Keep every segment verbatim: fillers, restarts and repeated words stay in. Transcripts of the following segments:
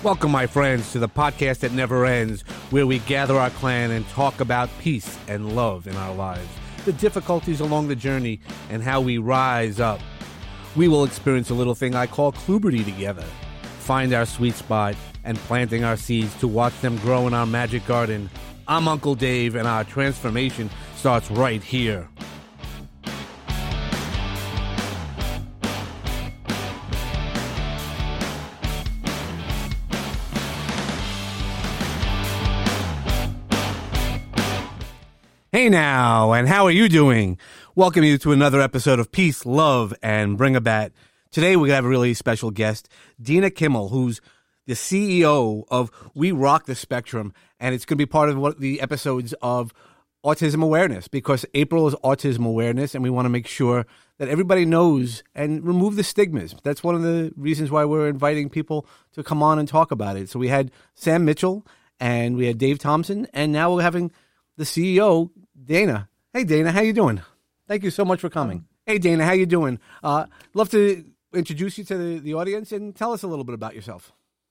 Welcome, my friends, to the podcast that never ends, where we gather our clan and talk about peace and love in our lives, the difficulties along the journey, and how we rise up. We will experience a little thing I call Kluberty together, find our sweet spot, and planting our seeds to watch them grow in our magic garden. I'm Uncle Dave, and our transformation starts right here. Hey now, and how are you doing? Welcome you to another episode of Peace, Love, and Bring a Bat. Today we're going to have a really special guest, Dina Kimmel, who's the C E O of We Rock the Spectrum, and it's going to be part of one of the episodes of Autism Awareness, because April is Autism Awareness, and we want to make sure that everybody knows and remove the stigmas. That's one of the reasons why we're inviting people to come on and talk about it. So we had Sam Mitchell, and we had Dave Thompson, and now we're having the C E O, Dana. Hey, Dana, how you doing? Thank you so much for coming. Hey, Dana, how you doing? Uh, love to introduce you to the, the audience and tell us a little bit about yourself.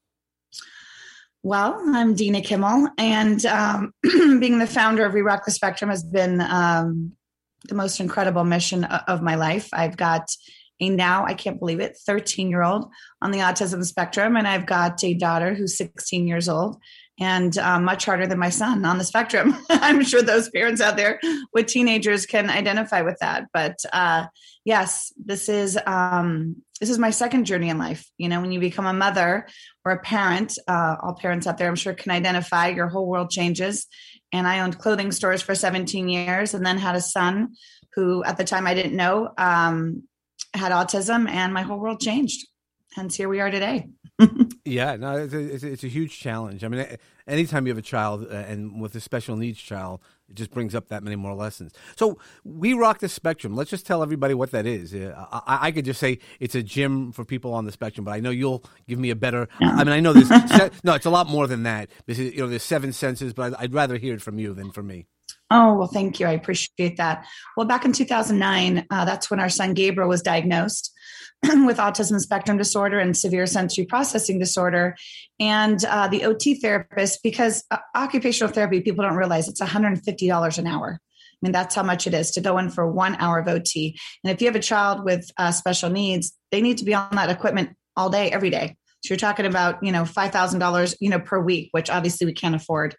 Well, I'm Dina Kimmel, and um, being the founder of We Rock the Spectrum has been um, the most incredible mission of my life. I've got a now, I can't believe it, thirteen-year-old on the autism spectrum, and I've got a daughter who's sixteen years old. And um, much harder than my son on the spectrum. I'm sure those parents out there with teenagers can identify with that. But uh, yes, this is um, this is my second journey in life. You know, when you become a mother or a parent, uh, all parents out there, I'm sure, can identify. Your whole world changes. And I owned clothing stores for seventeen years, and then had a son who, at the time, I didn't know um, had autism, and my whole world changed. Hence, here we are today. Yeah, no, it's a, it's, a, it's a huge challenge. I mean, anytime you have a child, uh, and with a special needs child, it just brings up that many more lessons. So We Rock the Spectrum. Let's just tell everybody what that is. Uh, I, I could just say it's a gym for people on the spectrum, but I know you'll give me a better. I mean, I know there's se- no, it's a lot more than that. Because, you know, there's seven senses, but I'd, I'd rather hear it from you than from me. Oh, well, thank you. I appreciate that. Well, back in two thousand nine, uh, that's when our son Gabriel was diagnosed with autism spectrum disorder and severe sensory processing disorder. And uh, the O T therapist, because uh, occupational therapy, people don't realize it's one hundred fifty dollars an hour. I mean, that's how much it is to go in for one hour of O T. And if you have a child with uh, special needs, they need to be on that equipment all day, every day. So you're talking about, you know, five thousand dollars, you know, per week, which obviously we can't afford.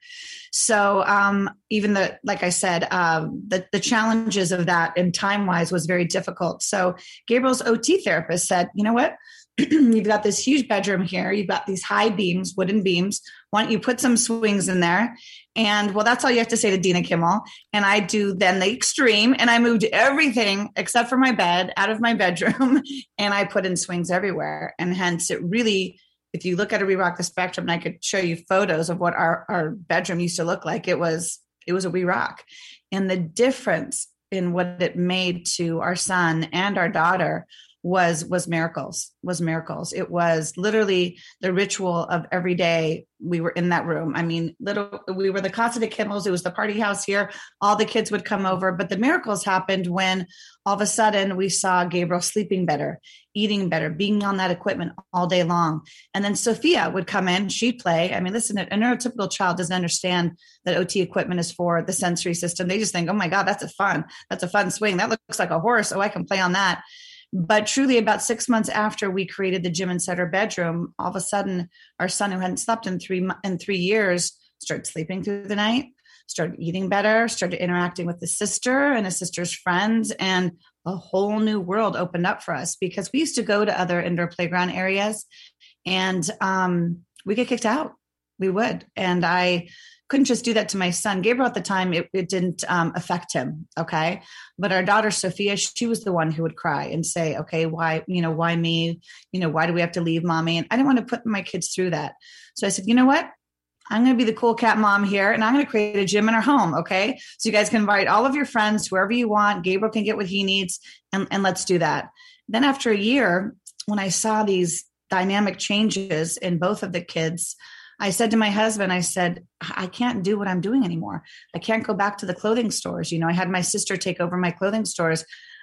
So um, even the, like I said, um, the, the challenges of that and time-wise was very difficult. So Gabriel's O T therapist said, you know what, you've got this huge bedroom here. You've got these high beams, wooden beams. Why don't you put some swings in there? And well, that's all you have to say to Dina Kimmel. And I do then the extreme, and I moved everything except for my bed out of my bedroom, and I put in swings everywhere. And hence it really, if you look at a We Rock the Spectrum, and I could show you photos of what our, our bedroom used to look like, it was, it was a We Rock. And the difference in what it made to our son and our daughter was, was miracles, was miracles. It was literally the ritual of every day we were in that room. I mean, little, we were the Casa de Kimmels. It was the party house here. All the kids would come over, but the miracles happened when all of a sudden we saw Gabriel sleeping better, eating better, being on that equipment all day long. And then Sophia would come in, she'd play. I mean, listen, a neurotypical child doesn't understand that O T equipment is for the sensory system. They just think, oh my God, that's a fun, that's a fun swing. That looks like a horse. Oh, I can play on that. But truly, about six months after we created the gym inside our bedroom, all of a sudden, our son, who hadn't slept in three in three years, started sleeping through the night, started eating better, started interacting with his sister and his sister's friends, and a whole new world opened up for us, because we used to go to other indoor playground areas, and um, we get kicked out. We would, and I couldn't just do that to my son. Gabriel at the time, it, it didn't um, affect him. Okay. But our daughter, Sophia, she was the one who would cry and say, okay, why, you know, why me? You know, why do we have to leave mommy? And I didn't want to put my kids through that. So I said, you know what? I'm going to be the cool cat mom here, and I'm going to create a gym in our home. Okay. So you guys can invite all of your friends, whoever you want. Gabriel can get what he needs, and, and let's do that. Then after a year, when I saw these dynamic changes in both of the kids, I said to my husband, I said, I can't do what I'm doing anymore. I can't go back to the clothing stores. You know, I had my sister take over my clothing stores.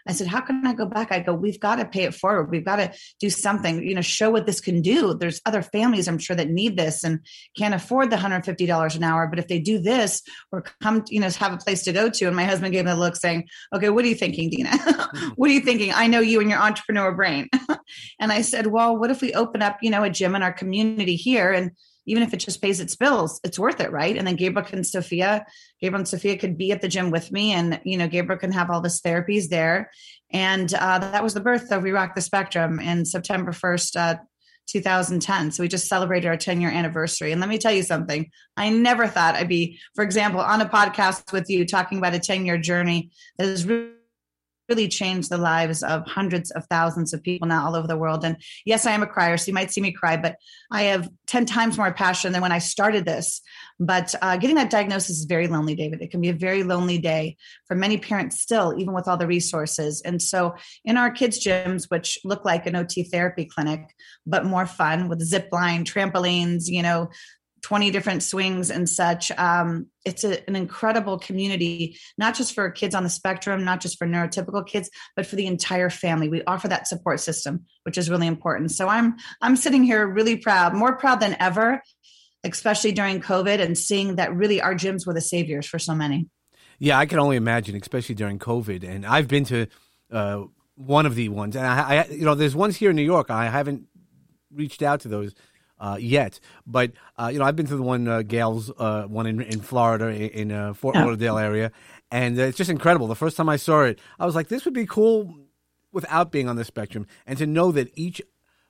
I said, how can I go back? I go, we've got to pay it forward. We've got to do something, you know, show what this can do. There's other families, I'm sure, that need this and can't afford the one hundred fifty dollars an hour. But if they do this or come, you know, have a place to go to. And my husband gave me a look saying, okay, what are you thinking, Dina? What are you thinking? I know you and your entrepreneur brain. And I said, well, what if we open up, you know, a gym in our community here, and even if it just pays its bills, it's worth it, right? And then Gabriel and Sophia, Gabriel and Sophia could be at the gym with me, and, you know, Gabriel can have all this therapies there. And uh, that was the birth of We Rock the Spectrum in September first, uh, two thousand ten. So we just celebrated our ten year anniversary. And let me tell you something, I never thought I'd be, for example, on a podcast with you talking about a ten year journey that has really really changed the lives of hundreds of thousands of people now all over the world. And yes, I am a crier, so you might see me cry, but I have ten times more passion than when I started this. But uh, getting that diagnosis is very lonely, David. It can be a very lonely day for many parents still, even with all the resources. And so in our kids' gyms, which look like an O T therapy clinic, but more fun with zip line, trampolines, you know, twenty different swings and such. Um, it's a, an incredible community, not just for kids on the spectrum, not just for neurotypical kids, but for the entire family. We offer that support system, which is really important. So I'm, I'm sitting here really proud, more proud than ever, especially during COVID, and seeing that really our gyms were the saviors for so many. Yeah, I can only imagine, especially during COVID. And I've been to uh, one of the ones, and I, I, you know, there's ones here in New York. I haven't reached out to those Uh, yet, but uh, you know, I've been to the one uh, Gail's uh, one in, in Florida, in, in uh, Fort Oh. Lauderdale area, and uh, it's just incredible. The first time I saw it, I was like, "This would be cool without being on the spectrum," and to know that each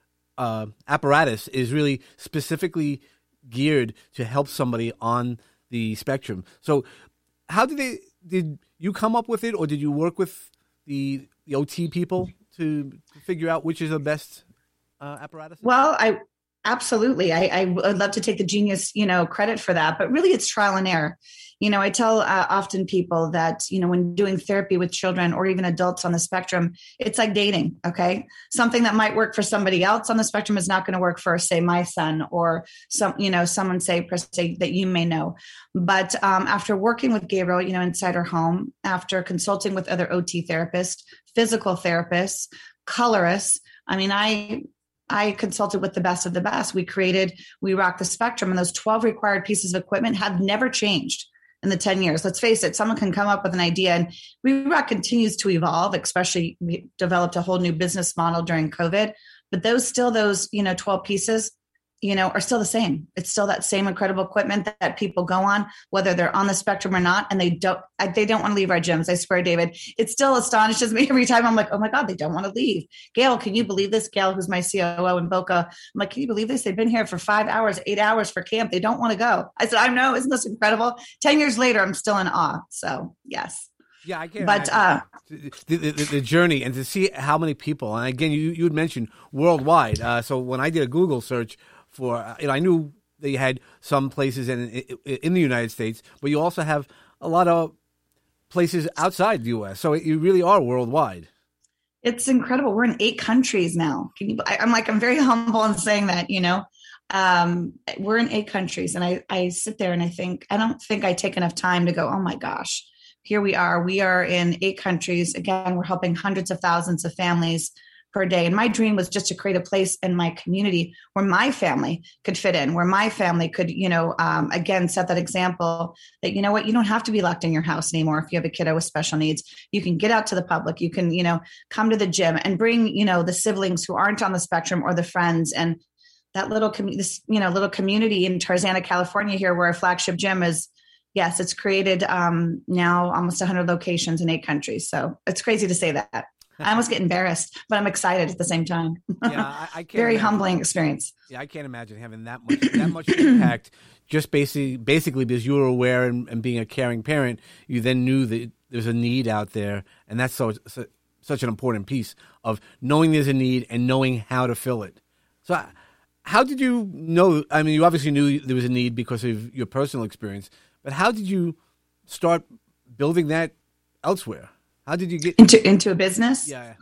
uh, apparatus is really specifically geared to help somebody on the spectrum. So, how did they? Did you come up with it, or did you work with the the O T people to figure out which is the best uh, apparatus? Well, I absolutely. I, I would love to take the genius, you know, credit for that, but really it's trial and error. You know, I tell uh, often people that, you know, when doing therapy with children or even adults on the spectrum, it's like dating. Okay. Something that might work for somebody else on the spectrum is not going to work for, say, my son or some, you know, someone say, per se, that you may know. But um, after working with Gabriel, you know, inside her home, after consulting with other O T therapists, physical therapists, colorists, I mean, I, I consulted with the best of the best. We created We Rock the Spectrum, and those twelve required pieces of equipment have never changed in the ten years. Let's face it, someone can come up with an idea, and We Rock continues to evolve, especially we developed a whole new business model during COVID, but those still, those, you know, twelve pieces, you know, are still the same. It's still that same incredible equipment that, that people go on, whether they're on the spectrum or not, and they don't, they don't want to leave our gyms. I swear, David, it still astonishes me every time. I'm like, oh my God, they don't want to leave. Gail, can you believe this? Gail, who's my C O O in Boca. I'm like, can you believe this? They've been here for five hours, eight hours for camp. They don't want to go. I said, I know. Isn't this incredible? ten years later, I'm still in awe. So yes. Yeah, I can't. But uh, the, the, the, the journey, and to see how many people, and again, you you had mentioned worldwide. Uh, so when I did a Google search for, uh, you know, I knew that you had some places in in the United States, but you also have a lot of places outside the U S. So you really are worldwide. It's incredible. We're in eight countries now. Can you? I, I'm like, I'm very humble in saying that. You know, um, we're in eight countries, and I I sit there and I think I don't think I take enough time to go, oh my gosh. Here we are. We are in eight countries. Again, we're helping hundreds of thousands of families per day. And my dream was just to create a place in my community where my family could fit in, where my family could, you know, um, again, set that example that, you know what, you don't have to be locked in your house anymore. If you have a kiddo with special needs, you can get out to the public. You can, you know, come to the gym and bring, you know, the siblings who aren't on the spectrum or the friends. And that little, com- this, you know, little community in Tarzana, California here, where our flagship gym is, yes, it's created um, now almost one hundred locations in eight countries. So it's crazy to say that. I almost get embarrassed, but I'm excited at the same time. Yeah, I, I can't Very imagine, humbling experience. Yeah, I can't imagine having that much that much impact. Just basically, basically because you were aware and, and being a caring parent, you then knew that there's a need out there, and that's so, so such an important piece of knowing there's a need and knowing how to fill it. So, how did you know? I mean, you obviously knew there was a need because of your personal experience, but how did you start building that elsewhere? How did you get into into a business? Yeah.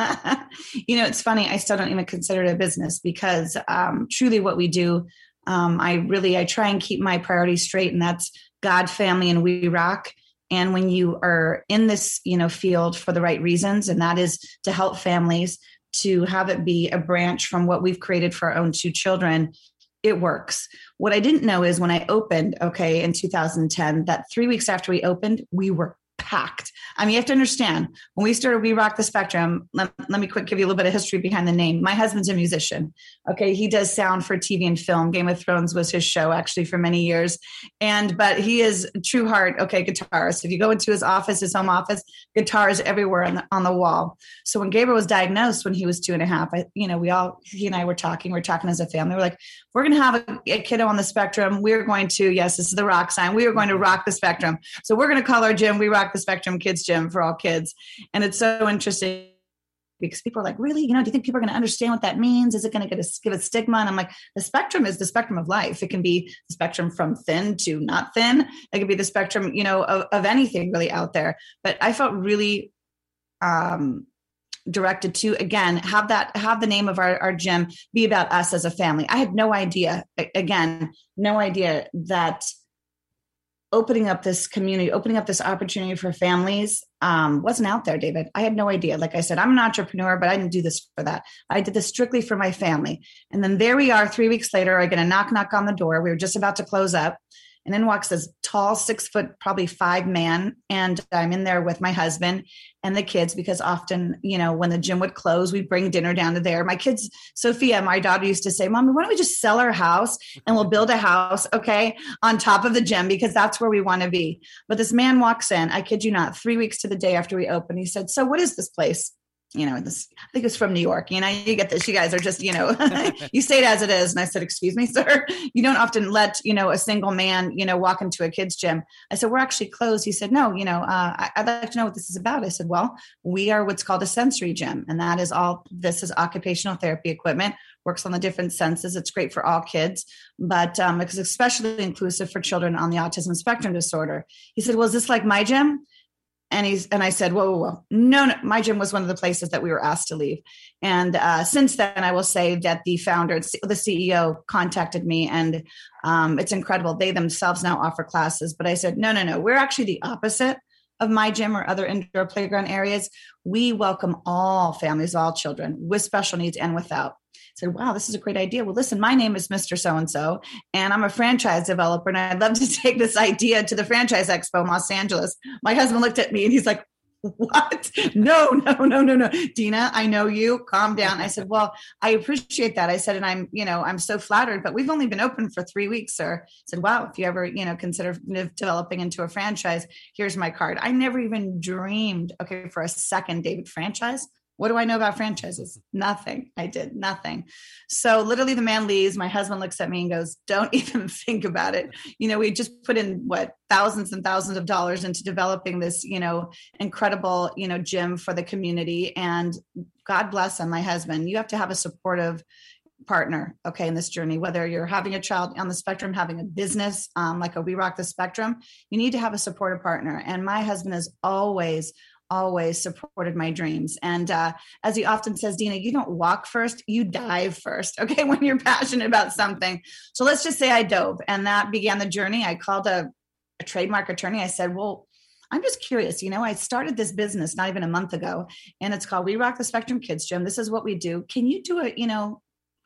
You know, it's funny. I still don't even consider it a business because um, truly what we do, um, I really, I try and keep my priorities straight, and that's God, family, and We Rock. And when you are in this, you know, field for the right reasons, and that is to help families, to have it be a branch from what we've created for our own two children, it works. What I didn't know is when I opened, okay, in two thousand ten, that three weeks after we opened, we were packed. I mean, you have to understand, when we started We Rock the Spectrum, let, let me quick give you a little bit of history behind the name. My husband's a musician. Okay. He does sound for T V and film. Game of Thrones was his show actually for many years. And, but he is true heart. Okay. Guitarist. If you go into his office, his home office, guitars everywhere on the, on the wall. So when Gabriel was diagnosed, when he was two and a half, I, you know, we all, he and I were talking, we we're talking as a family. We're like, we're going to have a, a kiddo on the spectrum. We're going to, yes, this is the rock sign. We are going to rock the spectrum. So we're going to call our gym, We Rock the Spectrum Kids Gym for all kids. And it's so interesting because people are like, really, you know, do you think people are going to understand what that means? Is it going to get a, give a stigma? And I'm like, the spectrum is the spectrum of life. It can be the spectrum from thin to not thin. It could be the spectrum, you know, of, of anything really out there. But I felt really, um, directed to, again, have that, have the name of our, our gym be about us as a family. I had no idea, again, no idea that opening up this community, opening up this opportunity for families um, wasn't out there, David. I had no idea. Like I said, I'm an entrepreneur, but I didn't do this for that. I did this strictly for my family. And then there we are, three weeks later, I get a knock, knock on the door. We were just about to close up. And in walks this tall, six foot, probably five man. And I'm in there with my husband and the kids, because often, you know, when the gym would close, we bring dinner down to there. My kids, Sophia, my daughter, used to say, Mommy, why don't we just sell our house and we'll build a house, okay, on top of the gym, because that's where we want to be. But this man walks in, I kid you not, three weeks to the day after we opened. He said, so what is this place? You know, this, I think it's from New York. You know, you get this, you guys are just, you know, you say it as it is. And I said, excuse me, sir, you don't often let, you know, a single man, you know, walk into a kid's gym. I said, we're actually closed. He said, no, you know, uh, I, I'd like to know what this is about. I said, well, we are what's called a sensory gym. And that is all, this is occupational therapy equipment, works on the different senses. It's great for all kids, but um, it's especially inclusive for children on the autism spectrum disorder. He said, well, is this like my gym? And he's, and I said, whoa, whoa, whoa. No, no, my gym was one of the places that we were asked to leave. And uh, since then, I will say that the founder, the C E O contacted me, and um, it's incredible. They themselves now offer classes. But I said, no, no, no, we're actually the opposite of my gym or other indoor playground areas. We welcome all families, all children with special needs and without. I said, wow, this is a great idea. Well, listen, my name is Mister So-and-so, and I'm a franchise developer, and I'd love to take this idea to the Franchise Expo in Los Angeles. My husband looked at me and he's like, what? No, no, no, no, no. Dina, I know you. Calm down. I said, well, I appreciate that. I said, and I'm, you know, I'm so flattered, but we've only been open for three weeks, sir. I said, wow, if you ever, you know, consider developing into a franchise, here's my card. I never even dreamed, okay, for a second, David, franchise. What do I know about franchises? Nothing. I did nothing. So literally the man leaves. My husband looks at me and goes, don't even think about it. You know, we just put in what thousands and thousands of dollars into developing this, you know, incredible, you know, gym for the community. And God bless him, my husband. You have to have a supportive partner, okay, in this journey, whether you're having a child on the spectrum, having a business, um, like a We Rock the Spectrum, you need to have a supportive partner. And my husband is always always supported my dreams. And uh, as he often says, Dina, you don't walk first, you dive first. Okay. When you're passionate about something. So let's just say I dove, and that began the journey. I called a, a trademark attorney. I said, well, I'm just curious, you know, I started this business not even a month ago, and it's called We Rock the Spectrum Kids Gym. This is what we do. Can you do it, you know,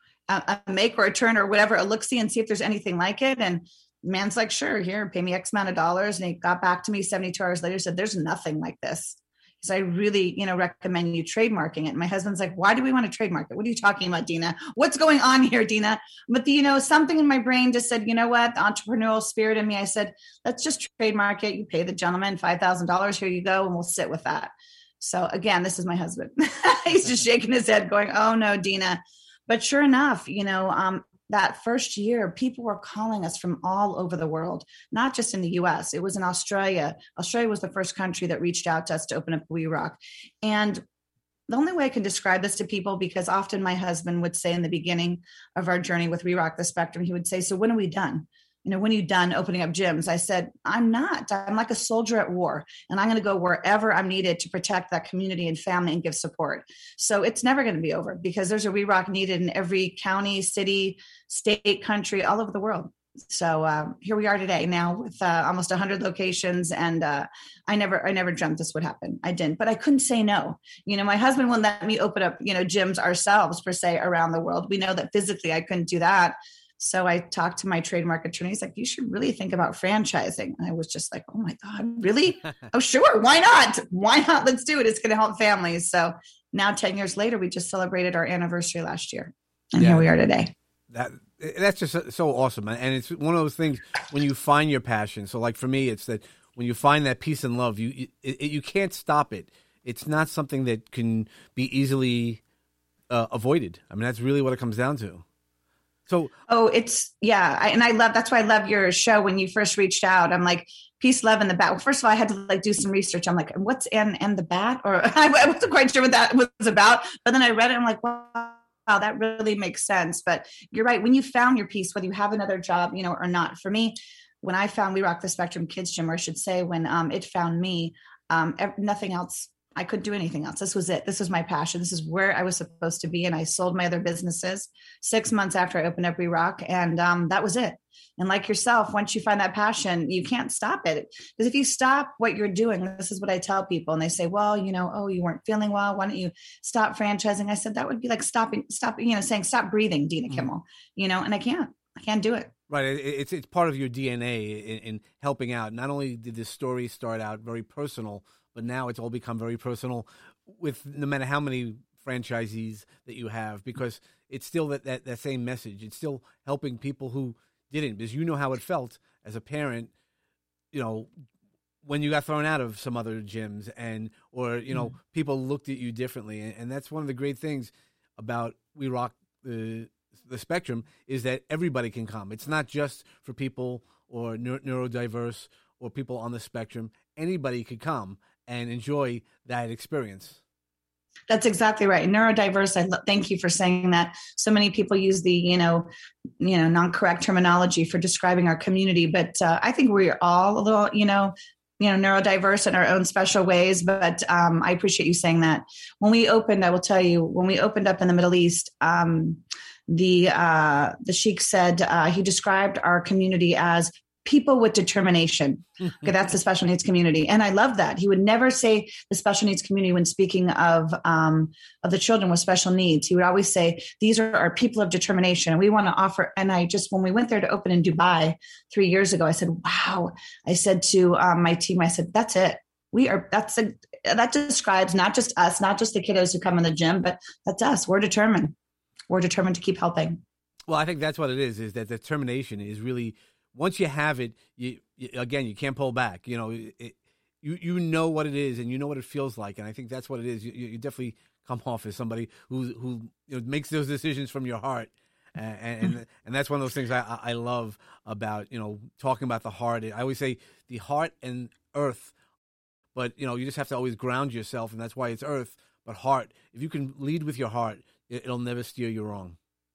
a, a make or a turn or whatever, a look-see, and see if there's anything like it? And man's like, sure, here, pay me X amount of dollars. And he got back to me seventy-two hours later, said, there's nothing like this. So I really, you know, recommend you trademarking it. And my husband's like, why do we want to trademark it? What are you talking about, Dina? What's going on here, Dina? But the, you know, something in my brain just said, you know what, the entrepreneurial spirit in me, I said, let's just trademark it. You pay the gentleman five thousand dollars. Here you go. And we'll sit with that. So again, this is my husband. He's just shaking his head going, oh no, Dina. But sure enough, you know, um, that first year, people were calling us from all over the world, not just in the U S. It was in Australia. Australia was the first country that reached out to us to open up We Rock. And the only way I can describe this to people, because often my husband would say in the beginning of our journey with We Rock the Spectrum, he would say, so when are we done? You know, when are you done opening up gyms? I said, I'm not. I'm like a soldier at war, and I'm going to go wherever I'm needed to protect that community and family and give support. So it's never going to be over, because there's a We Rock needed in every county, city, state, country, all over the world. So um, here we are today now with uh, almost one hundred locations. And uh, I never, I never dreamt this would happen. I didn't, but I couldn't say no. You know, my husband wouldn't let me open up, you know, gyms ourselves per se around the world. We know that physically I couldn't do that. So I talked to my trademark attorney. He's like, you should really think about franchising. And I was just like, oh my God, really? Oh, sure. Why not? Why not? Let's do it. It's going to help families. So now ten years later, we just celebrated our anniversary last year. And yeah, here we are today. That That's just so awesome. And it's one of those things when you find your passion. So like for me, it's that when you find that peace and love, you, you, you can't stop it. It's not something that can be easily uh, avoided. I mean, that's really what it comes down to. So, oh, it's, yeah. I, and I love, that's why I love your show. When you first reached out, I'm like, peace, love, and the bat. Well, first of all, I had to like do some research. I'm like, what's and and the bat? Or I wasn't quite sure what that was about. But then I read it. I'm like, wow, that really makes sense. But you're right. When you found your peace, whether you have another job, you know, or not, for me, when I found We Rock the Spectrum Kids Gym, or I should say when um, it found me, um, nothing else. I couldn't do anything else. This was it. This was my passion. This is where I was supposed to be. And I sold my other businesses six months after I opened up We Rock. And um, that was it. And like yourself, once you find that passion, you can't stop it. Because if you stop what you're doing, this is what I tell people. And they say, well, you know, oh, you weren't feeling well. Why don't you stop franchising? I said, that would be like stopping, stop, you know, saying, stop breathing, Dina mm-hmm. Kimmel, you know, and I can't, I can't do it. Right. It's, it's part of your D N A in, in helping out. Not only did this story start out very personal, but now it's all become very personal with no matter how many franchisees that you have, because it's still that, that, that same message. It's still helping people who didn't, because you know how it felt as a parent, you know, when you got thrown out of some other gyms and, or, you know, mm. people looked at you differently. And, and that's one of the great things about We Rock the, the Spectrum is that everybody can come. It's not just for people or neuro- neurodiverse or people on the spectrum. Anybody could come and enjoy that experience. That's exactly right. Neurodiverse. I lo- thank you for saying that. So many people use the, you know, you know, non-correct terminology for describing our community, but uh, I think we're all a little, you know, you know, neurodiverse in our own special ways. But um, I appreciate you saying that. When we opened, I will tell you, when we opened up in the Middle East, um, the uh, the sheikh said uh, he described our community as people with determination. Okay, that's the special needs community. And I love that. He would never say the special needs community when speaking of um, of the children with special needs. He would always say, these are our people of determination. And we want to offer, and I just, when we went there to open in Dubai three years ago, I said, wow. I said to um, my team, I said, that's it. We are, that's a, that describes not just us, not just the kiddos who come in the gym, but that's us. We're determined. We're determined to keep helping. Well, I think that's what it is, is that determination is really, once you have it, you, you again, you can't pull back. You know, it, you you know what it is, and you know what it feels like, and I think that's what it is. You, you definitely come off as somebody who who you know, makes those decisions from your heart, and and, and that's one of those things I I love about, you know, talking about the heart. I always say the heart and earth, but you know, you just have to always ground yourself, and that's why it's earth, but heart. If you can lead with your heart, it, it'll never steer you wrong.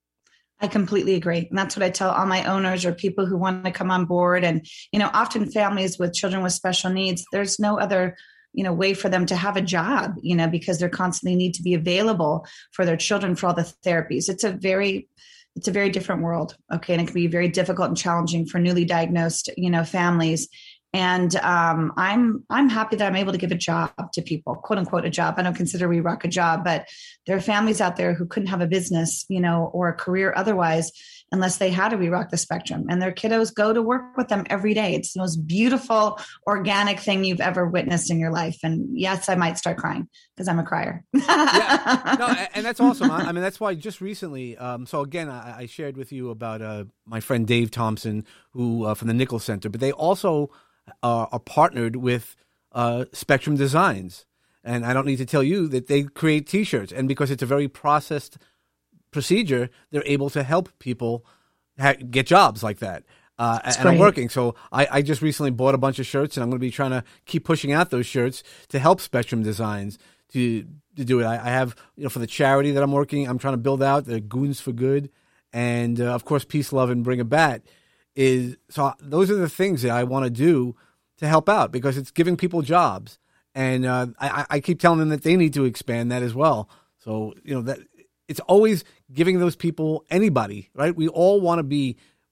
I completely agree. And that's what I tell all my owners or people who want to come on board. And, you know, often families with children with special needs, there's no other, you know, way for them to have a job, you know, because they're constantly need to be available for their children for all the therapies. It's a very, it's a very different world. Okay. And it can be very difficult and challenging for newly diagnosed, you know, families. And um, I'm I'm happy that I'm able to give a job to people, quote unquote, a job. I don't consider We Rock a job, but there are families out there who couldn't have a business, you know, or a career otherwise unless they had a We Rock the Spectrum. And their kiddos go to work with them every day. It's the most beautiful, organic thing you've ever witnessed in your life. And yes, I might start crying because I'm a crier. Yeah, no, and that's awesome. I mean, that's why just recently, um, so again, I, I shared with you about uh, my friend Dave Thompson, who uh, from the Nichols Center, but they also Uh, are partnered with uh, Spectrum Designs. And I don't need to tell you that they create T-shirts. And because it's a very processed procedure, they're able to help people ha- get jobs like that. Uh, and great. I'm working. So I, I just recently bought a bunch of shirts, and I'm going to be trying to keep pushing out those shirts to help Spectrum Designs to to do it. I, I have, you know, for the charity that I'm working, I'm trying to build out the Goons for Good. And, uh, of course, Peace, Love, and Bring a Bat. Is so those are the things that I want to do to help out, because it's giving people jobs, and uh, I, I keep telling them that they need to expand that as well. So, you know, that it's always giving those people, anybody, right? We all want to be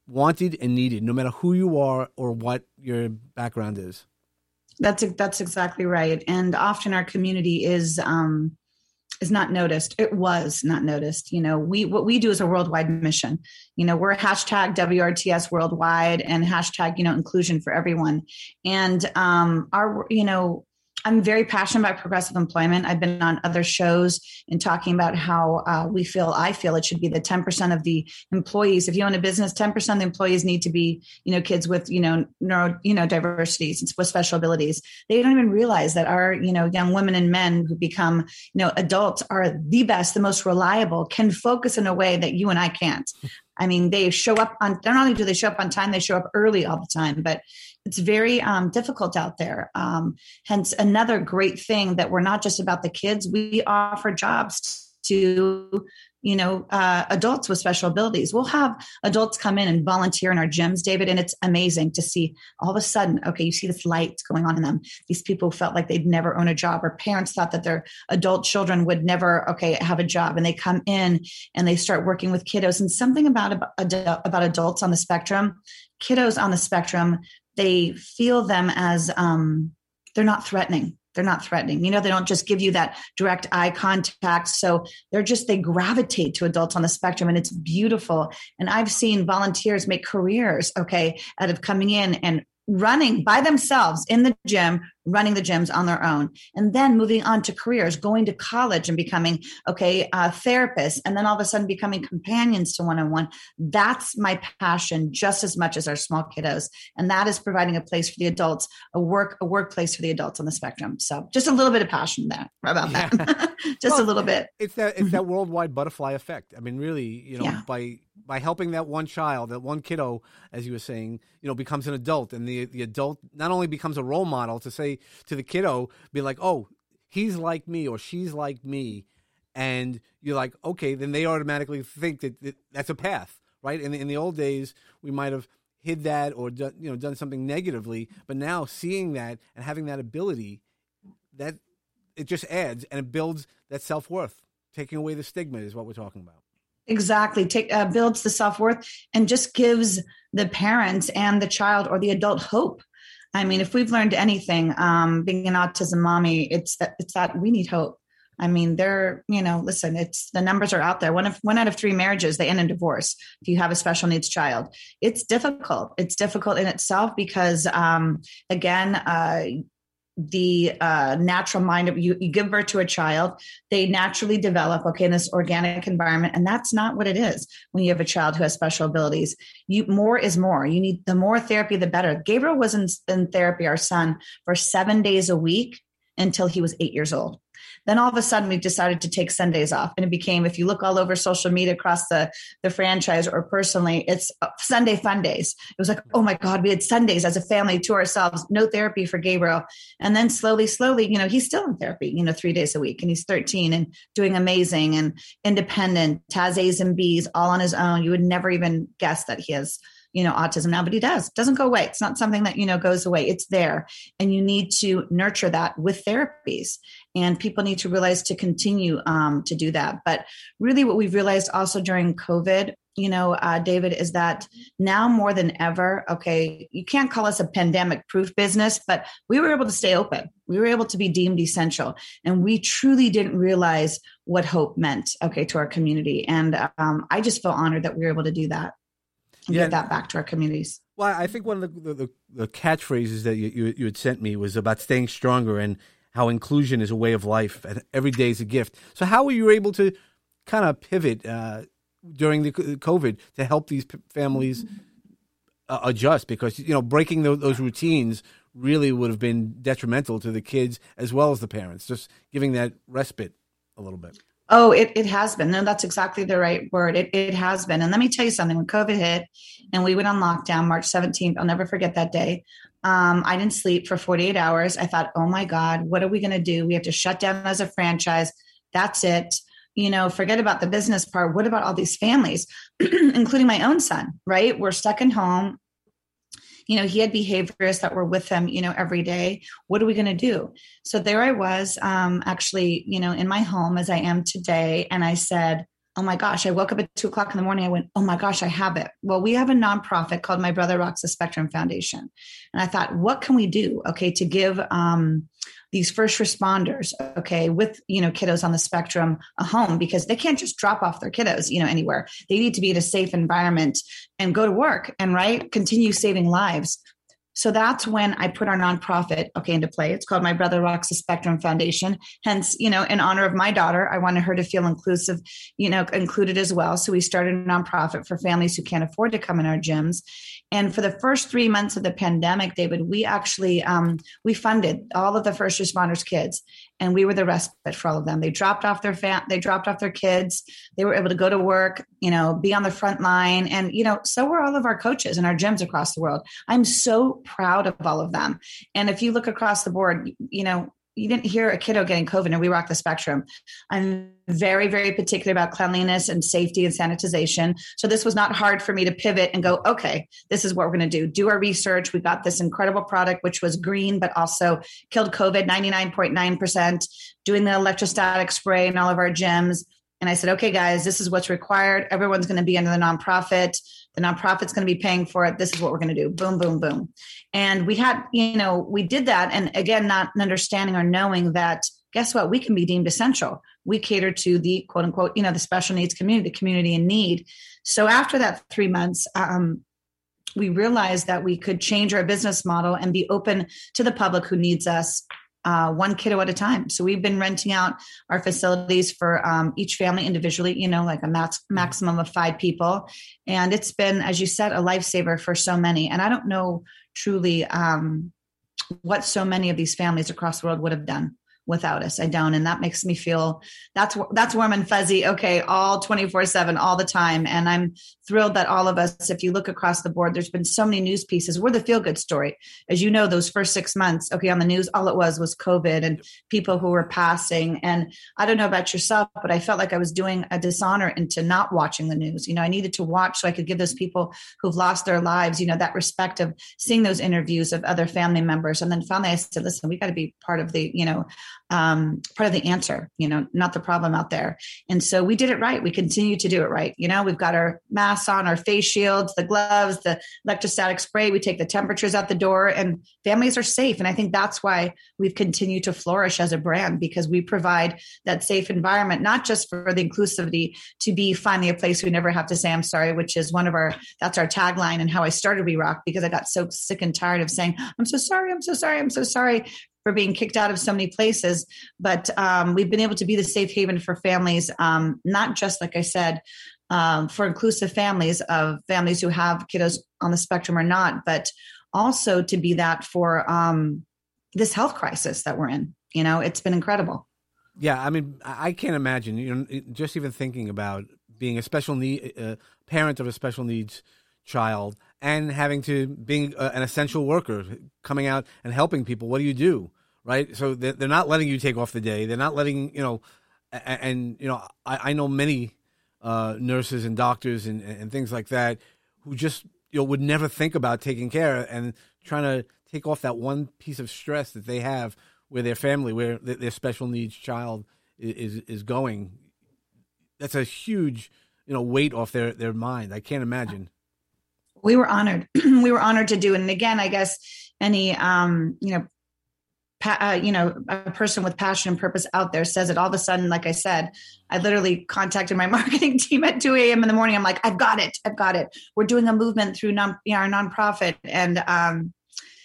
wanted and needed, no matter who you are or what your background is. That's that's exactly right. And often our community is um, is not noticed. It was not noticed. You know, we what we do is a worldwide mission. You know, we're hashtag W R T S worldwide and hashtag, you know, inclusion for everyone. And um, our, you know, I'm very passionate about progressive employment. I've been on other shows and talking about how uh, we feel, I feel it should be the ten percent of the employees. If you own a business, ten percent of the employees need to be, you know, kids with, you know, neuro, you know, diversities and with special abilities. They don't even realize that our, you know, young women and men who become, you know, adults are the best, the most reliable, can focus in a way that you and I can't. I mean, they show up on, not only do they show up on time, they show up early all the time, but it's very um, difficult out there. Um, hence, another great thing that we're not just about the kids. We offer jobs to, you know, uh, adults with special abilities. We'll have adults come in and volunteer in our gyms, David, and it's amazing to see all of a sudden, okay, you see this light going on in them. These people felt like they'd never own a job, or parents thought that their adult children would never, okay, have a job. And they come in and they start working with kiddos. And something about, about, about adults on the spectrum, kiddos on the spectrum, they feel them as um, they're not threatening. They're not threatening. You know, they don't just give you that direct eye contact. So they're just, they gravitate to adults on the spectrum, and it's beautiful. And I've seen volunteers make careers, okay, out of coming in and running by themselves in the gym, running the gyms on their own, and then moving on to careers, going to college and becoming, okay, uh, therapists, and then all of a sudden becoming companions to one-on-one. That's my passion just as much as our small kiddos. And that is providing a place for the adults, a work, a workplace for the adults on the spectrum. So just a little bit of passion there about Yeah. that. just Well, a little bit. It's that it's that worldwide butterfly effect. I mean, really, you know, Yeah. by by helping that one child, that one kiddo, as you were saying, you know, becomes an adult, and the the adult not only becomes a role model to say to the kiddo, be like, oh, he's like me or she's like me, and you're like, okay, then they automatically think that, that that's a path, right? And in the old days, we might have hid that or done, you know, done something negatively, but now seeing that and having that ability, that it just adds and it builds that self-worth. Taking away the stigma is what we're talking about. Exactly. Take uh, builds the self-worth and just gives the parents and the child or the adult hope. I mean, if we've learned anything, um, being an autism mommy, it's that it's that we need hope. I mean, they're, you know, listen, it's the numbers are out there. One of one out of three marriages, they end in divorce. If you have a special needs child, it's difficult. It's difficult in itself because, um, again, uh, the uh, natural mind of you, you give birth to a child, they naturally develop, okay, in this organic environment. And that's not what it is when you have a child who has special abilities. You more is more. You need the more therapy, the better. Gabriel was in, in therapy, our son, for seven days a week until he was eight years old. Then all of a sudden we decided to take Sundays off. And it became, if you look all over social media across the, the franchise or personally, it's Sunday fun days. It was like, oh my God, we had Sundays as a family to ourselves, no therapy for Gabriel. And then slowly, slowly, you know, he's still in therapy, you know, three days a week, and he's thirteen and doing amazing and independent, has A's and B's all on his own. You would never even guess that he has, you know, autism now, but he does. It doesn't go away. It's not something that, you know, goes away. It's there. And you need to nurture that with therapies. And people need to realize to continue um, to do that. But really what we've realized also during COVID, you know, uh, David, is that now more than ever, okay, you can't call us a pandemic proof business, but we were able to stay open. We were able to be deemed essential. And we truly didn't realize what hope meant, okay, to our community. And um, I just feel honored that we were able to do that. And Yeah. give that back to our communities. Well, I think one of the the, the catchphrases that you, you you had sent me was about staying stronger and how inclusion is a way of life and every day is a gift. So how were you able to kind of pivot uh, during the COVID to help these p- families uh, adjust? Because, you know, breaking those, those routines really would have been detrimental to the kids as well as the parents, just giving that respite a little bit. Oh, it, it has been. No, that's exactly the right word. It it has been. And let me tell you something, when COVID hit and we went on lockdown, March seventeenth, I'll never forget that day. Um, I didn't sleep for forty-eight hours. I thought, oh my God, what are we going to do? We have to shut down as a franchise. That's it. You know, forget about the business part. What about all these families, including my own son, right? We're stuck in home. You know, he had behaviorists that were with him, you know, every day. What are we going to do? So there I was, um, actually, you know, in my home as I am today. And I said, oh my gosh, I woke up at two o'clock in the morning. I went, oh my gosh, I have it. Well, we have a nonprofit called My Brother Rocks the Spectrum Foundation. And I thought, what can we do? Okay. To give, um, these first responders, okay, with, you know, kiddos on the spectrum a home, because they can't just drop off their kiddos, you know, anywhere. They need to be in a safe environment and go to work and right, continue saving lives. So that's when I put our nonprofit, okay, into play. It's called My Brother Rocks the Spectrum Foundation. Hence, you know, in honor of my daughter, I wanted her to feel inclusive, you know, included as well. So we started a nonprofit for families who can't afford to come in our gyms. And for the first three months of the pandemic, David, we actually, um, we funded all of the first responders' kids, and we were the respite for all of them. They dropped off their fam- they dropped off their kids. They were able to go to work, you know, be on the front line. And, you know, so were all of our coaches in our gyms across the world. I'm so proud of all of them. And if you look across the board, you know, you didn't hear a kiddo getting COVID, and we rock the spectrum. I'm very, very particular about cleanliness and safety and sanitization. So this was not hard for me to pivot and go, okay, this is what we're going to do. Do our research. We got this incredible product, which was green, but also killed COVID ninety-nine point nine percent, doing the electrostatic spray in all of our gyms. And I said, okay, guys, this is what's required. Everyone's going to be under the nonprofit. The nonprofit's going to be paying for it. This is what we're going to do. Boom, boom, boom. And we had, you know, we did that. And again, not understanding or knowing that, guess what? We can be deemed essential. We cater to the quote unquote, you know, the special needs community, the community in need. So after that three months, um, we realized that we could change our business model and be open to the public who needs us, uh, one kiddo at a time. So we've been renting out our facilities for um, each family individually, you know, like a max, maximum of five people. And it's been, as you said, a lifesaver for so many. And I don't know truly um, what so many of these families across the world would have done without us. I don't. And that makes me feel that's, that's warm and fuzzy. Okay. All twenty-four seven, all the time. And I'm thrilled that all of us, if you look across the board, there's been so many news pieces. We're the feel good story. As you know, those first six months, okay, on the news, all it was was COVID and people who were passing. And I don't know about yourself, but I felt like I was doing a dishonor into not watching the news. You know, I needed to watch so I could give those people who've lost their lives, you know, that respect of seeing those interviews of other family members. And then finally I said, listen, we got to be part of the, you know, um, part of the answer, you know, not the problem out there. And so we did it right. We continue to do it right. You know, we've got our masks on, our face shields, the gloves, the electrostatic spray. We take the temperatures out the door, and families are safe. And I think that's why we've continued to flourish as a brand, because we provide that safe environment, not just for the inclusivity to be finally a place we never have to say, I'm sorry, which is one of our, that's our tagline and how I started We Rock, because I got so sick and tired of saying, I'm so sorry, I'm so sorry, I'm so sorry for being kicked out of so many places. But um, we've been able to be the safe haven for families, um, not just, like I said, um, for inclusive families of families who have kiddos on the spectrum or not, but also to be that for um, this health crisis that we're in. You know, it's been incredible. Yeah, I mean, I can't imagine, you know, just even thinking about being a special need, uh, parent of a special needs child and having to being a, an essential worker, coming out and helping people. What do you do? Right. So they're, they're not letting you take off the day. They're not letting, you know, and, and you know, I, I know many uh, nurses and doctors and, and things like that who just, you know, would never think about taking care and trying to take off that one piece of stress that they have where their family, where their, their special needs child is, is going. That's a huge, you know, weight off their, their mind. I can't imagine. We were honored. we were honored to do it. And again, I guess any, um, you know, pa- uh, you know, a person with passion and purpose out there says it. All of a sudden, like I said, I literally contacted my marketing team at two a.m. in the morning. I'm like, I've got it. I've got it. We're doing a movement through non, you know, our nonprofit. And um,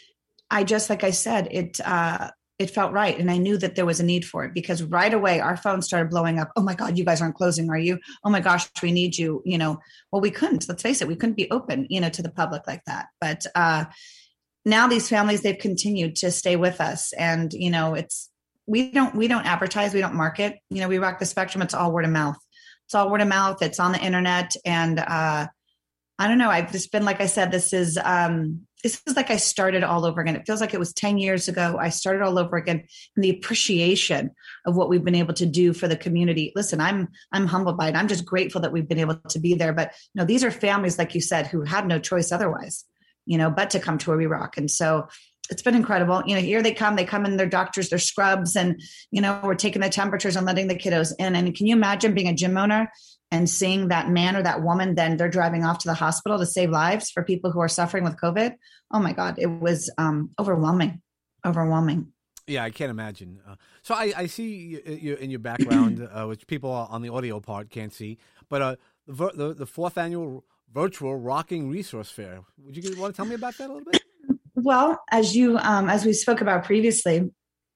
I just, like I said, it, uh, it felt right. And I knew that there was a need for it, because right away our phone started blowing up. Oh my God, you guys aren't closing, are you? Oh my gosh, we need you. You know, well, we couldn't, let's face it, we couldn't be open, you know, to the public like that. But uh, now these families, they've continued to stay with us. And, you know, it's, we don't, we don't advertise, we don't market, you know, We Rock the Spectrum. It's all word of mouth. It's all word of mouth. It's on the internet. And uh, I don't know. I've just been, like I said, this is, um, this is like I started all over again. It feels like it was ten years ago. I started all over again in the appreciation of what we've been able to do for the community. Listen, I'm, I'm humbled by it. I'm just grateful that we've been able to be there. But you know, these are families, like you said, who had no choice otherwise, you know, but to come to where We Rock. And so it's been incredible. You know, here they come, they come in their doctors, their scrubs, and, you know, we're taking the temperatures and letting the kiddos in. And can you imagine being a gym owner and seeing that man or that woman, then they're driving off to the hospital to save lives for people who are suffering with COVID? Oh my God, it was um, overwhelming, overwhelming. Yeah, I can't imagine. Uh, so I, I see you in your background, uh, which people on the audio part can't see, but uh, the, the the fourth annual virtual Rocking Resource Fair. Would you want to tell me about that a little bit? Well, as you um, as we spoke about previously,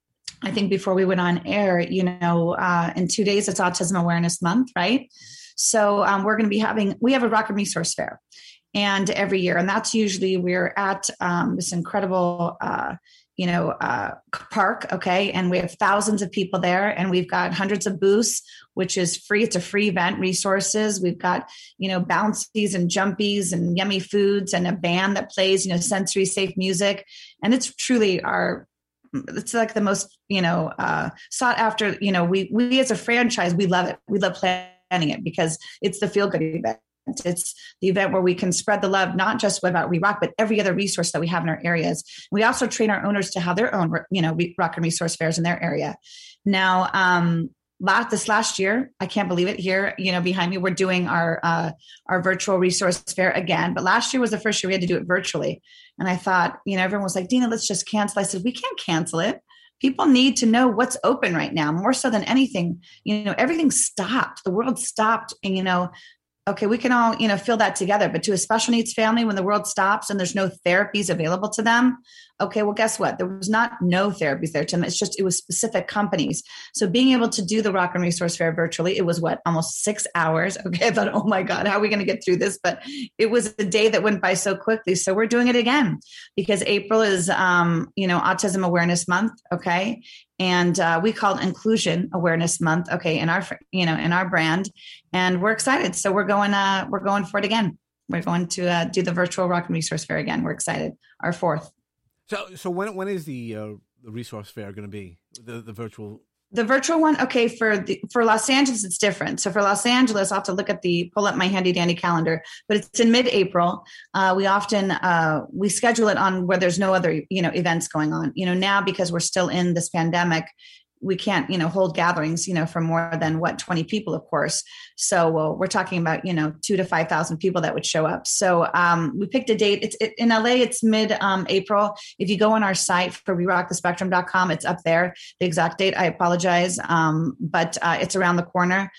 I think before we went on air, you know, uh, in two days it's Autism Awareness Month, right? So um, we're going to be having we have a Rocking Resource Fair, and every year, and that's usually we're at um, this incredible. Uh, you know, uh, park. Okay. And we have thousands of people there, and we've got hundreds of booths, which is free. It's a free event, resources. We've got, you know, bouncies and jumpies and yummy foods and a band that plays, you know, sensory safe music. And it's truly our, it's like the most, you know, uh, sought after, you know, we, we as a franchise, we love it. We love planning it because it's the feel good event. It's the event where we can spread the love, not just about We Rock, but every other resource that we have in our areas. We also train our owners to have their own, you know, Rock and Resource Fairs in their area. Now, um, last, this last year, I can't believe it here, you know, behind me, we're doing our, uh, our virtual resource fair again. But last year was the first year we had to do it virtually. And I thought, you know, everyone was like, Dina, let's just cancel. I said, we can't cancel it. People need to know what's open right now, more so than anything. You know, everything stopped. The world stopped. And, you know, okay, we can all, you know, feel that together. But to a special needs family, when the world stops and there's no therapies available to them, okay, well, guess what? There was not no therapies there to them. It's just, it was specific companies. So being able to do the Rock and Resource Fair virtually, it was what, almost six hours. Okay, I thought, oh my God, how are we going to get through this? But it was a day that went by so quickly. So we're doing it again because April is, um, you know, Autism Awareness Month. Okay. And uh, we call it Inclusion Awareness Month. Okay. In our, you know, in our brand, and we're excited. So we're going, uh, we're going for it again. We're going to uh, do the virtual Rock and Resource Fair again. We're excited. Our fourth. So, so when when is the uh, the resource fair going to be? The the virtual. The virtual one, okay, for the, for Los Angeles, it's different. So for Los Angeles, I'll have to look at the, pull up my handy dandy calendar, but it's in mid-April. Uh, we often, uh, we schedule it on where there's no other, you know, events going on. You know, now because we're still in this pandemic, we can't, you know, hold gatherings, you know, for more than what, twenty people, of course. So well, we're talking about, you know, two to five thousand people that would show up. So um, we picked a date. It's it, in L A. It's mid um, April. If you go on our site for we rock the spectrum dot com, it's up there. The exact date, I apologize, um, but uh, it's around the corner.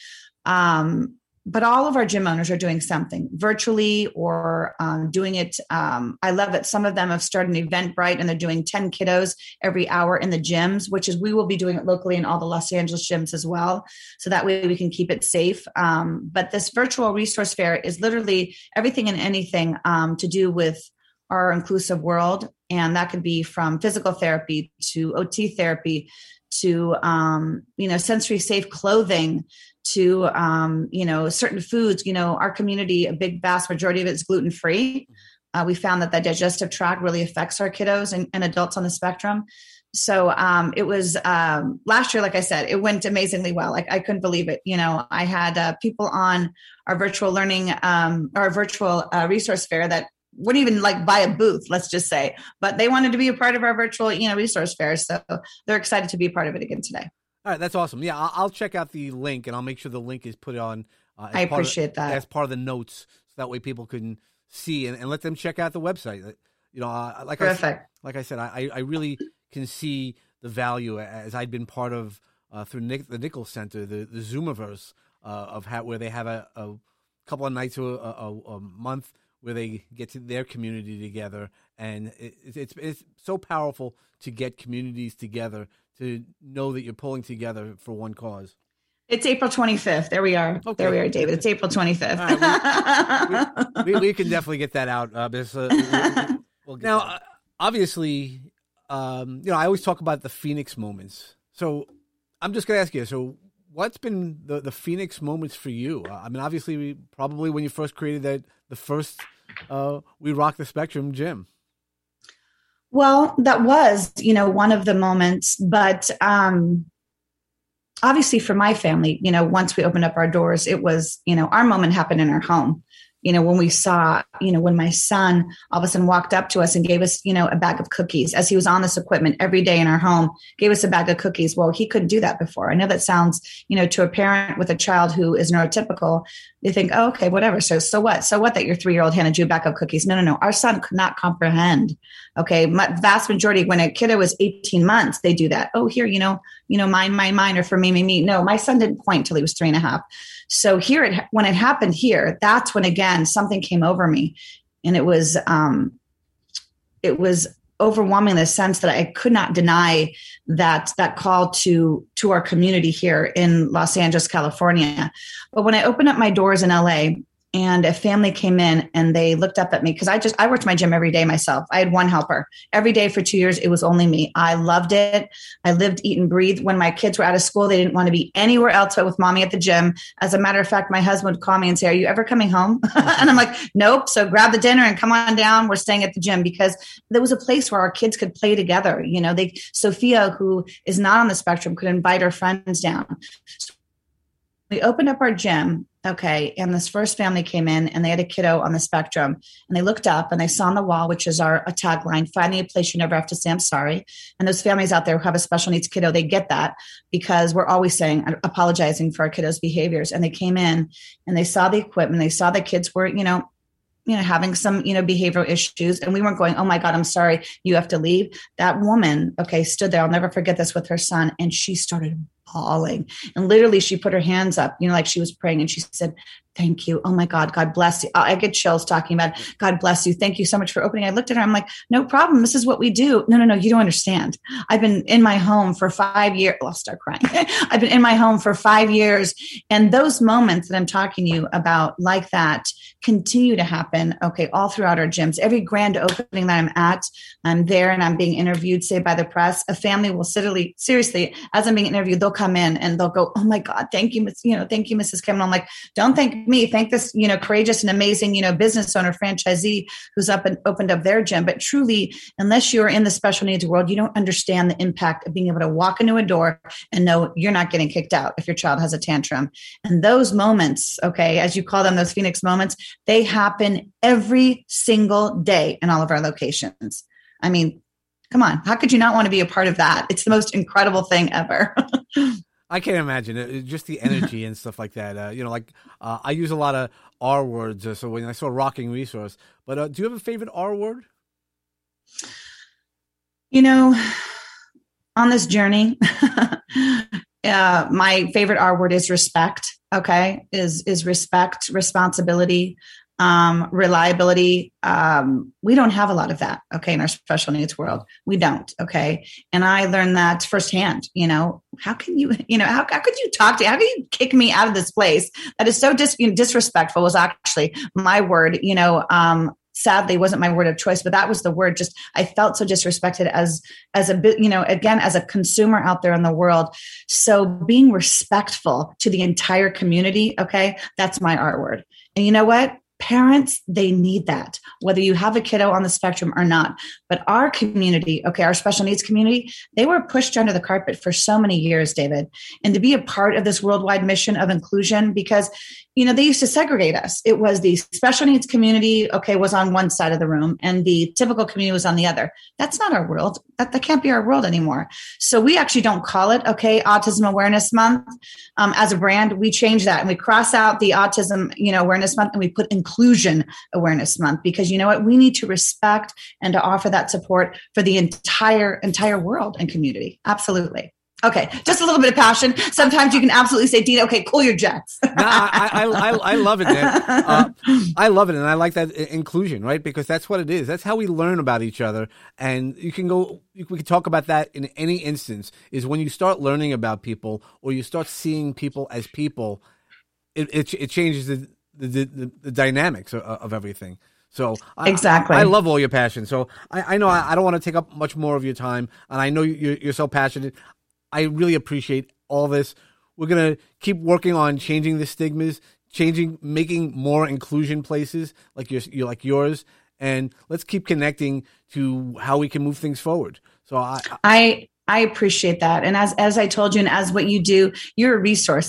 Um, But all of our gym owners are doing something virtually or um, doing it. Um, I love it. Some of them have started an Eventbrite and they're doing ten kiddos every hour in the gyms, which is we will be doing it locally in all the Los Angeles gyms as well. So that way we can keep it safe. Um, but this virtual resource fair is literally everything and anything um, to do with our inclusive world. And that could be from physical therapy to O T therapy to, um, you know, sensory safe clothing, to, um, you know, certain foods. You know, our community, a big vast majority of it is gluten-free. Uh, we found that the digestive tract really affects our kiddos and, and adults on the spectrum. So um, it was um, last year, like I said, it went amazingly well. Like I couldn't believe it. You know, I had uh, people on our virtual learning, um, our virtual uh, resource fair that wouldn't even like buy a booth, let's just say, but they wanted to be a part of our virtual, you know, resource fair. So they're excited to be a part of it again today. All right, that's awesome. Yeah, I'll, I'll check out the link, and I'll make sure the link is put on. Uh, I appreciate of, that as part of the notes, so that way people can see and, and let them check out the website. You know, uh, like Perfect. I like I said, I, I really can see the value as I'd been part of uh, through Nick, the Nichols Center, the the Zoomiverse uh, of how, where they have a, a couple of nights or a, a, a month where they get to their community together, and it, it's it's so powerful to get communities together, to know that you're pulling together for one cause. It's April twenty-fifth. There we are. Okay. There we are, David. It's April twenty-fifth. Right, we, we, we can definitely get that out. Uh, because, uh, we'll, we'll now, uh, obviously, um, you know, I always talk about the Phoenix moments. So I'm just going to ask you, so what's been the, the Phoenix moments for you? Uh, I mean, obviously, we, probably when you first created that, the first uh, We Rock the Spectrum gym. Well, that was, you know, one of the moments, but um, obviously for my family, you know, once we opened up our doors, it was, you know, our moment happened in our home. you know, when we saw, you know, when my son all of a sudden walked up to us and gave us, you know, a bag of cookies as he was on this equipment every day in our home, gave us a bag of cookies. Well, he couldn't do that before. I know that sounds, you know, to a parent with a child who is neurotypical, they think, oh, okay, whatever. So, so what? So what that your three-year-old handed you a bag of cookies? No, no, no. Our son could not comprehend. Okay. My, vast majority, when a kiddo was eighteen months, they do that. Oh, here, you know, you know, mine, mine, mine, or for me, me, me. No, my son didn't point till he was three and a half. So here, it, when it happened here, that's when, again, something came over me, and it was, um, it was overwhelming in the sense that I could not deny that, that call to, to our community here in Los Angeles, California. But when I opened up my doors in L A, and a family came in and they looked up at me, because I just, I worked my gym every day myself. I had one helper every day for two years. It was only me. I loved it. I lived, eat, and breathe. When my kids were out of school, they didn't want to be anywhere else but with mommy at the gym. As a matter of fact, my husband would call me and say, are you ever coming home? And I'm like, nope. So grab the dinner and come on down. We're staying at the gym, because there was a place where our kids could play together. You know, they, Sophia, who is not on the spectrum, could invite her friends down. So we opened up our gym. Okay. And this first family came in and they had a kiddo on the spectrum, and they looked up and they saw on the wall, which is our a tagline, finding a place you never have to say, I'm sorry. And those families out there who have a special needs kiddo, they get that, because we're always saying, apologizing for our kiddos' behaviors. And they came in and they saw the equipment. They saw the kids were, you know, you know, having some, you know, behavioral issues. And we weren't going, oh my God, I'm sorry, you have to leave. That woman, okay, stood there. I'll never forget this, with her son. And she started bawling. And literally she put her hands up, you know, like she was praying. And she said, thank you. Oh my God, God bless you. I get chills talking about it. God bless you. Thank you so much for opening. I looked at her. I'm like, no problem. This is what we do. No, no, no. You don't understand. I've been in my home for five years. Well, I'll start crying. I've been in my home for five years. And those moments that I'm talking to you about like that continue to happen. Okay. All throughout our gyms, every grand opening that I'm at, I'm there and I'm being interviewed, say by the press, a family will seriously, seriously, as I'm being interviewed, they'll come in and they'll go, oh my God, thank you. Miss You know, thank you, Missus Kim. And I'm like, don't thank me, thank this, you know, courageous and amazing, you know, business owner, franchisee who's up and opened up their gym. But truly, unless you're in the special needs world, you don't understand the impact of being able to walk into a door and know you're not getting kicked out if your child has a tantrum. And those moments, okay, as you call them, those Phoenix moments, they happen every single day in all of our locations. I mean, come on, how could you not want to be a part of that? It's the most incredible thing ever. I can't imagine it. Just the energy and stuff like that. Uh, you know, like uh, I use a lot of R words. Uh, so when I saw Rocking Resource, but uh, do you have a favorite R word? You know, on this journey, uh, my favorite R word is respect. Okay, is is respect, responsibility, um, reliability. Um, we don't have a lot of that. Okay, in our special needs world, we don't. Okay, and I learned that firsthand. You know, how can you, you know, how, how could you talk to, how can you kick me out of this place that is so dis, you know, disrespectful? Was actually my word. You know, um, sadly wasn't my word of choice, but that was the word. Just, I felt so disrespected as, as a bit, you know, again, as a consumer out there in the world. So being respectful to the entire community. Okay. That's my R word. And you know what? Parents, they need that, whether you have a kiddo on the spectrum or not. But our community, okay, our special needs community, they were pushed under the carpet for so many years, David. And to be a part of this worldwide mission of inclusion, because, you know, they used to segregate us. It was the special needs community, okay, was on one side of the room and the typical community was on the other. That's not our world. That, that can't be our world anymore. So we actually don't call it, okay, Autism Awareness Month. Um, as a brand, we change that and we cross out the Autism, you know, Awareness Month and we put Inclusion Awareness Month, because you know what? We need to respect and to offer that support for the entire, entire world and community. Absolutely. Okay, just a little bit of passion. Sometimes you can absolutely say, Dina, okay, cool your jets. no, I, I, I, I love it, Dan. Uh, I love it, and I like that inclusion, right? Because that's what it is. That's how we learn about each other, and you can go. We can talk about that in any instance. Is when you start learning about people, or you start seeing people as people, it it, it changes the the, the the dynamics of, of everything. So I, exactly, I, I love all your passion. So I, I know I, I don't want to take up much more of your time, and I know you're, you're so passionate. I really appreciate all this. We're going to keep working on changing the stigmas, changing, making more inclusion places like your, your like yours, and let's keep connecting to how we can move things forward. So I, I, I appreciate that. And as, as I told you, and as what you do, you're a resource, David.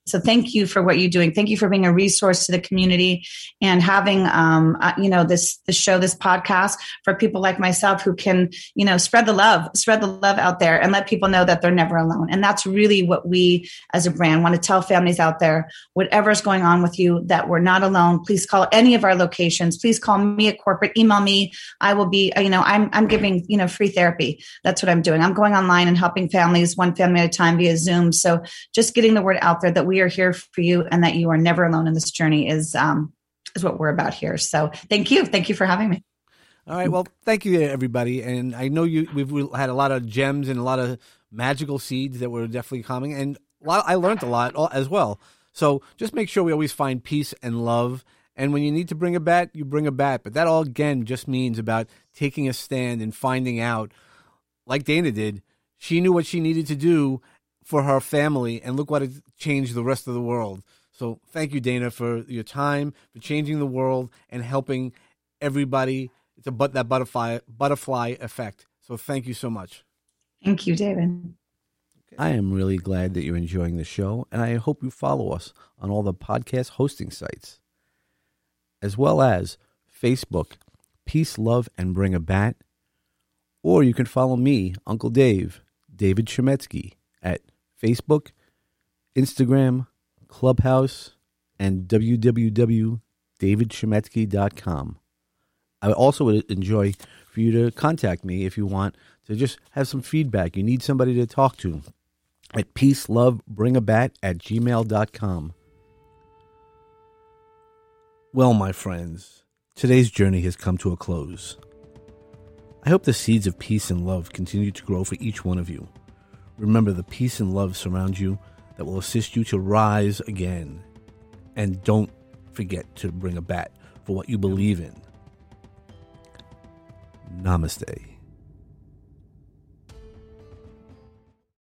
So thank you for what you're doing. Thank you for being a resource to the community and having, um, uh, you know, this, this show, this podcast for people like myself who can, you know, spread the love, spread the love out there and let people know that they're never alone. And that's really what we as a brand want to tell families out there, whatever's going on with you, that we're not alone. Please call any of our locations. Please call me at corporate, email me. I will be, you know, I'm, I'm giving, you know, free therapy. That's what I'm doing. I'm going online and helping families one family at a time via Zoom. So just getting the word out there that we are here for you and that you are never alone in this journey is um, is what we're about here. So thank you. Thank you for having me. All right. Well, thank you, everybody. And I know you we've had a lot of gems and a lot of magical seeds that were definitely coming. And a lot, I learned a lot as well. So just make sure we always find peace and love. And when you need to bring a bat, you bring a bat. But that all, again, just means about taking a stand and finding out, like Dana did, she knew what she needed to do for her family, and look what it changed the rest of the world. So thank you, Dana, for your time, for changing the world and helping everybody. It's a but that butterfly butterfly effect. So thank you so much. Thank you, David. I am really glad that you're enjoying the show, and I hope you follow us on all the podcast hosting sites, as well as Facebook, Peace, Love, and Bring a Bat, or you can follow me, Uncle Dave, David Chemetsky, at Facebook, Instagram, Clubhouse, and w w w dot david chemetsky dot com. I also would enjoy for you to contact me if you want to just have some feedback. You need somebody to talk to at peacelovebringabat at gmail dot com. Well, my friends, today's journey has come to a close. I hope the seeds of peace and love continue to grow for each one of you. Remember, the peace and love surround you that will assist you to rise again. And don't forget to bring a bat for what you believe in. Namaste.